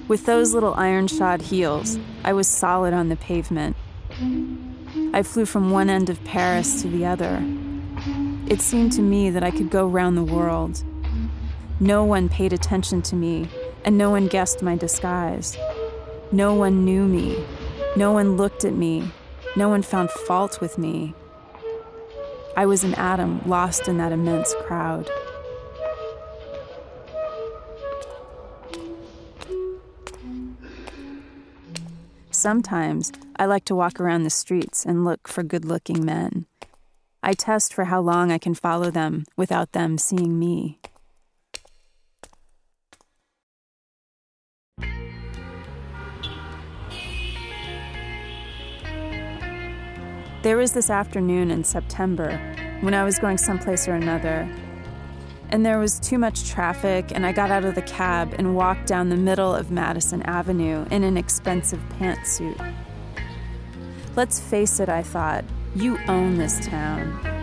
With those little iron-shod heels, I was solid on the pavement. I flew from one end of Paris to the other. It seemed to me that I could go round the world. No one paid attention to me, and no one guessed my disguise. No one knew me. No one looked at me. No one found fault with me. I was an atom lost in that immense crowd. Sometimes I like to walk around the streets and look for good-looking men. I test for how long I can follow them without them seeing me. There was this afternoon in September when I was going someplace or another, and there was too much traffic, and I got out of the cab and walked down the middle of Madison Avenue in an expensive pantsuit. Let's face it, I thought, you own this town.